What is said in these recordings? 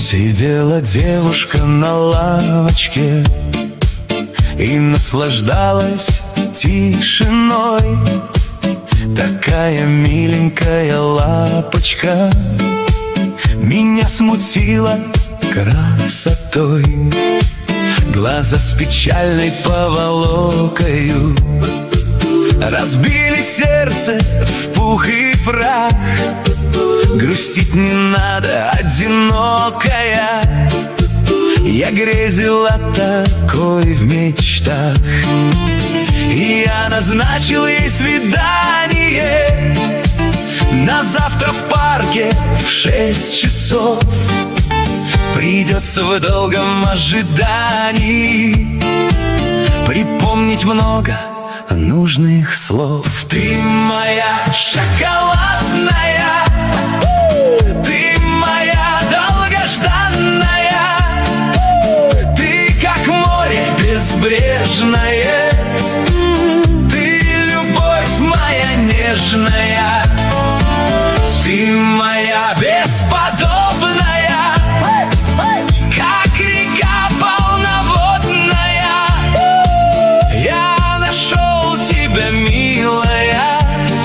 Сидела девушка на лавочке и наслаждалась тишиной. Такая миленькая лапочка меня смутила красотой. Глаза с печальной поволокою разбили сердце в пух и прах. Грустить не надо, одинокая, я грезила такой в мечтах. И я назначил ей свидание на завтра в парке в 6 часов. Придется в долгом ожидании припомнить много нужных слов. Ты моя шоколадная, ты моя долгожданная, ты как море безбрежное, ты любовь моя нежная, ты моя бесподобная, как река полноводная. Я нашел тебя, милая,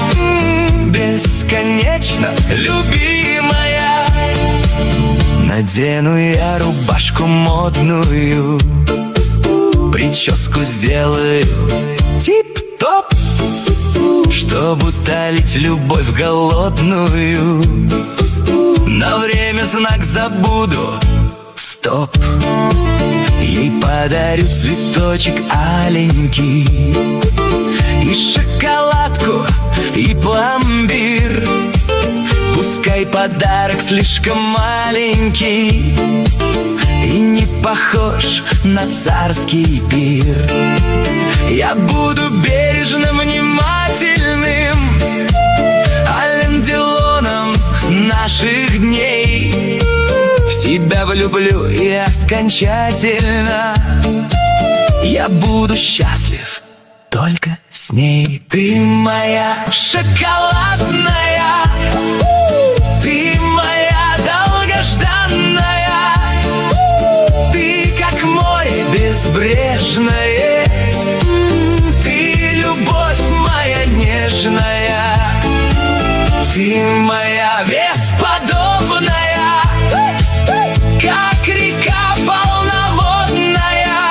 бесконечно любимая. Надену я рубашку модную, прическу сделаю тип-топ, чтоб утолить любовь голодную. На время знак забуду, стоп. Ей подарю цветочек аленький, и шоколадку, и пломбир. Пускай подарок слишком маленький и не похож на царский пир. Я буду бережным, внимательным, Ален Делоном наших дней. В себя влюблю и окончательно я буду счастлив только с ней. Ты моя шоколадная, ты моя долгожданная, ты как море безбрежное, ты любовь моя нежная, ты моя бесподобная, как река полноводная.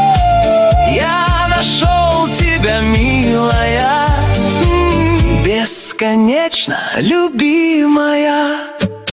Я нашел тебя, милая, бесконечно любимая.